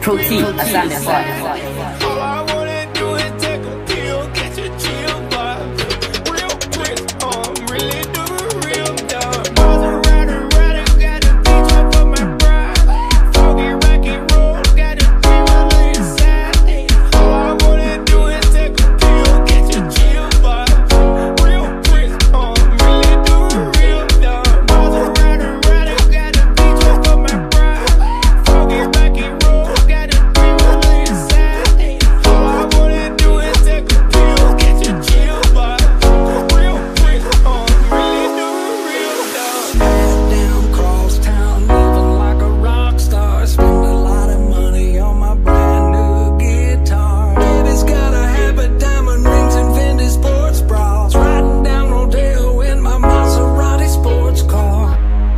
Pro T, asante sana. All I wanna do is take a pill, get your chill vibe. Real quick, I'm really doing real dumb. Maserati, got a beach up for my bride. Foggy, rocky road, got a dream inside. All I wanna do is take a pill, get your chill vibe. Real quick, I'm really doing real dumb. Maserati, got a beach up for my bride. Foggy, rocky road, got a dream inside. All I wanna do is take a pill, get your chill vibe. Real quick, I'm really doing real dumb. Head down, cross town, living like a rock star. Spend a lot of money on my brand new guitar. Baby's got a habit, diamond rings and vintage sports bras. Riding down Rodeo in my Maserati sports car.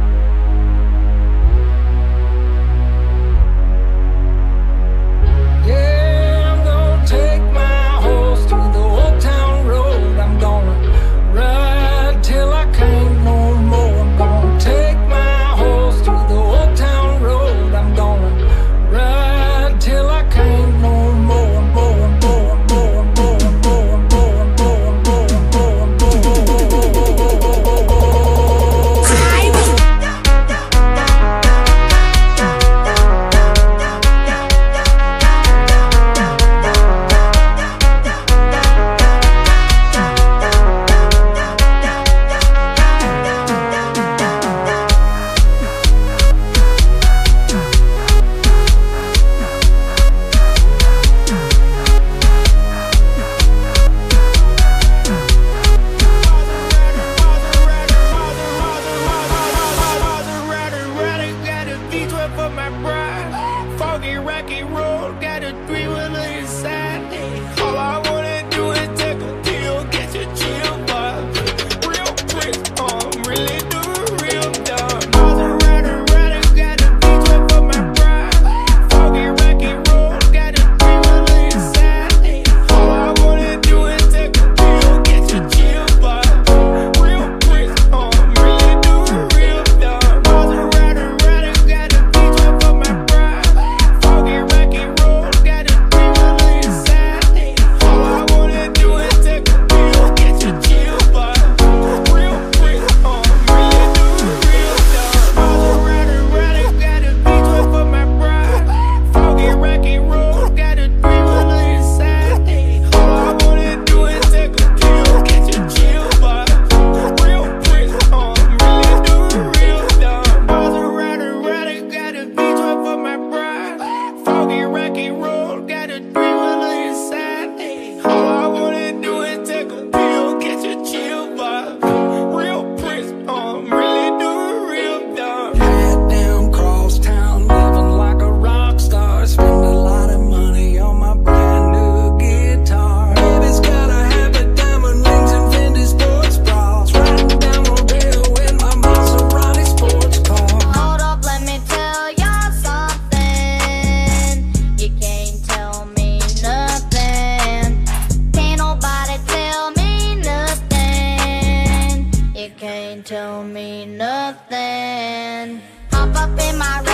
Yeah, I'm gonna take my horse through the old town road. I'm gonna ride till I can't no more. I'm gonna take my horse through the old town road. I'm gonna ride till I can't no more. Maserati, got a beach up for my bride. Foggy, rocky road, got a three-wheeler inside. All I wanna do is take a pill, get your chill vibe. Real quick, I'm really doing real dumb. Maserati, got a beach up for my bride. Foggy, rocky road, got a three-wheeler inside. All I wanna do is take a pill, get your chill vibe. Real quick, I'm really doing real dumb. Maserati, got a beach up for my bride. Foggy, rocky road, got a three-wheeler inside. All I wanna do is take a pill, get your chill vibe. Real quick, I'm really doing real dumb. Maserati, got a beach up for my bride. Foggy, rocky road, got a three-wheeler inside. All I wanna do is take a pill, get your chill vibe. Real quick, I'm really doing real dumb. Maserati, got a beach up for my bride. Foggy, rocky road, got a three-wheeler inside. All I wanna do is take a pill, get your chill vibe. Real quick, I'm really doing real dumb. Head down, cross town, living like a rock star. Spend a lot of money on my brand new guitar. Baby's got a habit, diamond rings and vintage sports bras. Riding down Rodeo in my Maserati sports car. Hold up, let me tell y'all something. You can't tell me nothing. Can't nobody tell me nothing. You can't tell me nothing. Hop up in my